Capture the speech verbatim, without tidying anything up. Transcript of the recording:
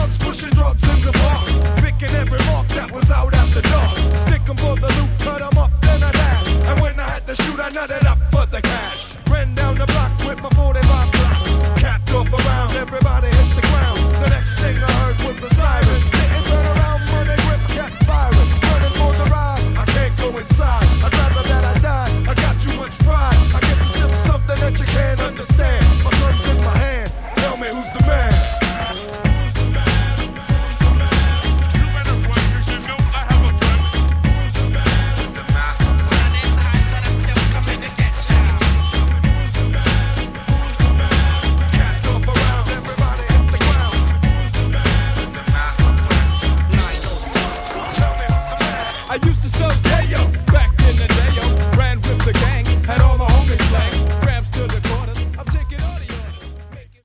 thugs pushing drugs in the park, picking every mark that was out after dark. Stick 'em for the